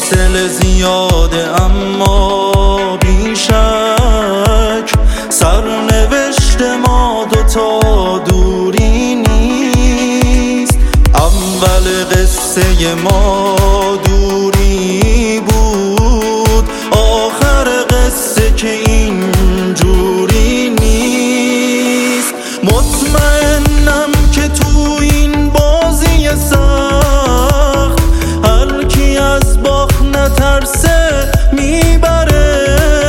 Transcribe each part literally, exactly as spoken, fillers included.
فاصله زیاده اما بیشک سرنوشت ما دوتا دوری نیست. اول قصه ما دوری بود، آخر قصه که اینجوری نیست. مطمئنم که تو این بازی سخت هر کی از باخت نترسه میبره.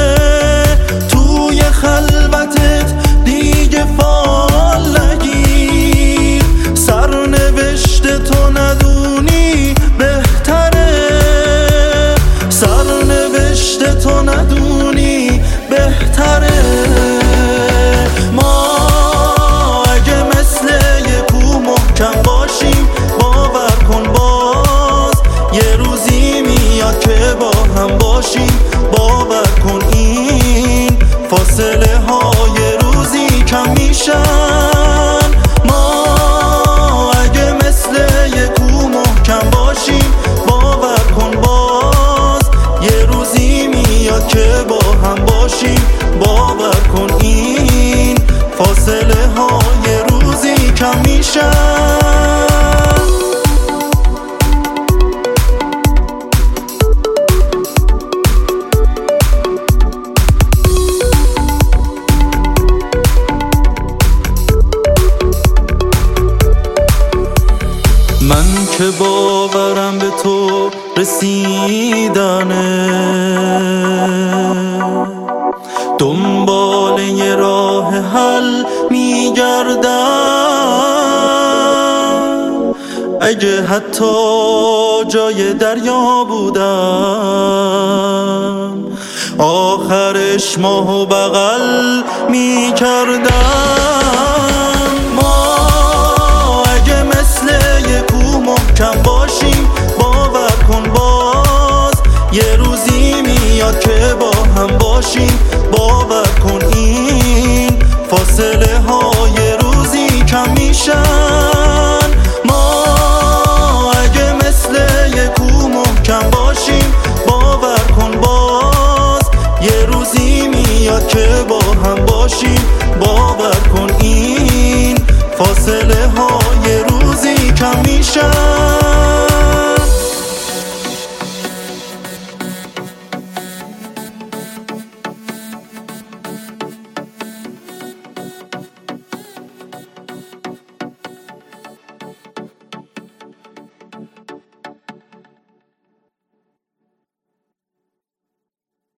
توی خلوتت دیگه فال نگیر، سرنوشت تو ندونی بهتره. سرنوشت تو ندونی بهتره. ما اگه مثل یه کوه محکم باشیم باور کن باز یه روزی میاد که با هم باشیم. باور کن این فاصله های روزی کم میشن. ما اگه مثل یه کوه محکم باشیم باور کن باز یه روزی میاد که با هم باشیم. باور کن این فاصله های روزی کم میشن. من که باورم به تو رسیدنه، دنبال یه راه حل میگردم. اگه حتی جای دریا بودم آخرش ماهو بغل میکردم. محکم باشیم باور کن باز یه روزی میاد که با هم باشیم. باور کن این فاصله های روزی کم میشن. ما اگه مثل یه کوه محکم باشیم باور کن باز یه روزی میاد که با هم باشیم.